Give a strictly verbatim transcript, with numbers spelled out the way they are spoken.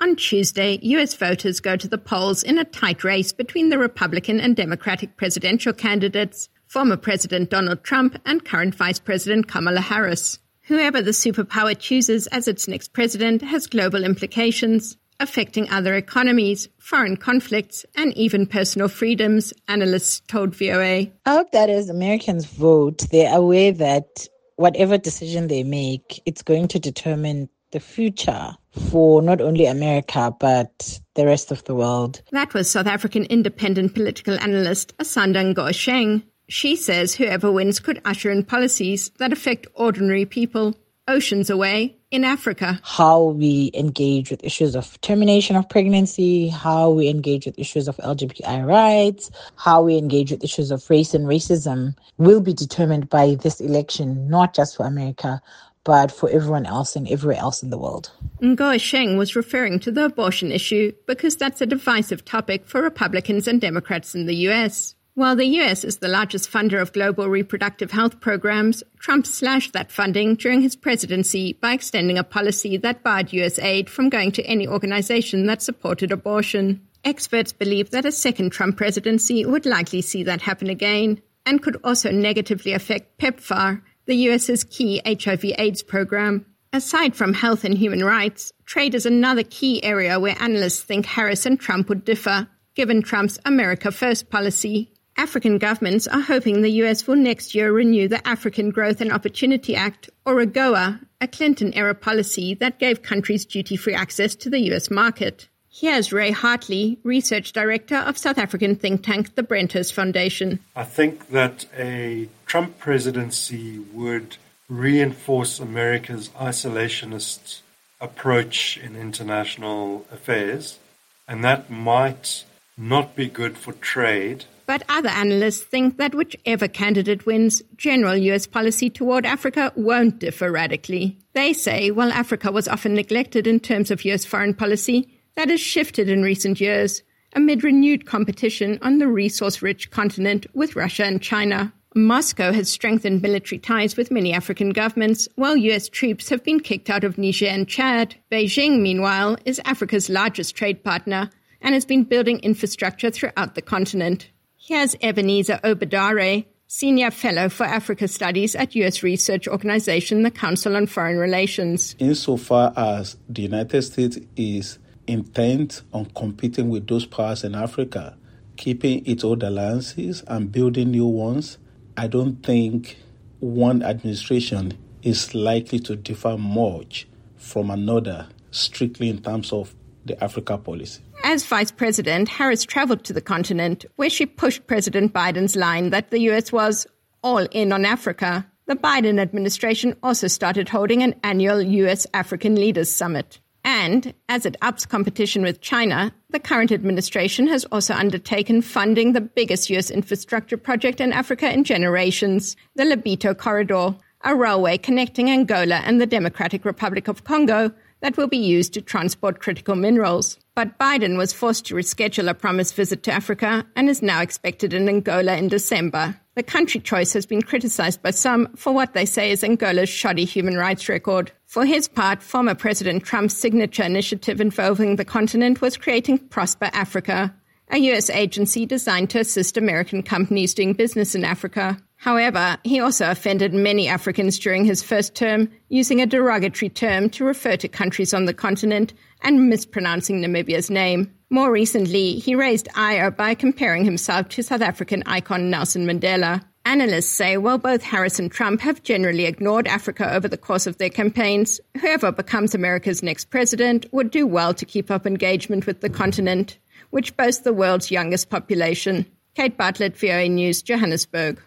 On Tuesday, U S voters go to the polls in a tight race between the Republican and Democratic presidential candidates, former President Donald Trump and current Vice President Kamala Harris. Whoever the superpower chooses as its next president has global implications, affecting other economies, foreign conflicts, and even personal freedoms, analysts told V O A. I hope that as Americans vote, they're aware that whatever decision they make, it's going to determine the future for not only America, but the rest of the world. That was South African independent political analyst Asanda Ngosheng. She says whoever wins could usher in policies that affect ordinary people oceans away in Africa. How we engage with issues of termination of pregnancy, how we engage with issues of L G B T I rights, how we engage with issues of race and racism will be determined by this election, not just for America, but for everyone else and everywhere else in the world. Ngosheng was referring to the abortion issue because that's a divisive topic for Republicans and Democrats in the U S. While the U S is the largest funder of global reproductive health programs, Trump slashed that funding during his presidency by extending a policy that barred U S aid from going to any organization that supported abortion. Experts believe that a second Trump presidency would likely see that happen again and could also negatively affect PEPFAR, the U S's key H I V AIDS program. Aside from health and human rights, trade is another key area where analysts think Harris and Trump would differ, given Trump's America First policy. African governments are hoping the U S will next year renew the African Growth and Opportunity Act, or AGOA, a Clinton-era policy that gave countries duty-free access to the U S market. Here's Ray Hartley, Research Director of South African think tank the Brenthurst Foundation. I think that a Trump presidency would reinforce America's isolationist approach in international affairs, and that might not be good for trade. But other analysts think that whichever candidate wins, general U S policy toward Africa won't differ radically. They say while Africa was often neglected in terms of U S foreign policy, that has shifted in recent years, amid renewed competition on the resource-rich continent with Russia and China. Moscow has strengthened military ties with many African governments, while U S troops have been kicked out of Niger and Chad. Beijing, meanwhile, is Africa's largest trade partner and has been building infrastructure throughout the continent. Here's Ebenezer Obadare, Senior Fellow for Africa Studies at U S research organization, the Council on Foreign Relations. Insofar as the United States is intent on competing with those powers in Africa, keeping its old alliances and building new ones, I don't think one administration is likely to differ much from another, strictly in terms of the Africa policy. As Vice President, Harris traveled to the continent, where she pushed President Biden's line that the U S was all in on Africa. The Biden administration also started holding an annual U S-African Leaders Summit. And, as it ups competition with China, the current administration has also undertaken funding the biggest U S infrastructure project in Africa in generations, the Lobito Corridor, a railway connecting Angola and the Democratic Republic of Congo that will be used to transport critical minerals. But Biden was forced to reschedule a promised visit to Africa and is now expected in Angola in December. The country choice has been criticized by some for what they say is Angola's shoddy human rights record. For his part, former President Trump's signature initiative involving the continent was creating Prosper Africa, a U S agency designed to assist American companies doing business in Africa. However, he also offended many Africans during his first term, using a derogatory term to refer to countries on the continent and mispronouncing Namibia's name. More recently, he raised ire by comparing himself to South African icon Nelson Mandela. Analysts say while both Harris and Trump have generally ignored Africa over the course of their campaigns, whoever becomes America's next president would do well to keep up engagement with the continent, which boasts the world's youngest population. Kate Bartlett, V O A News, Johannesburg.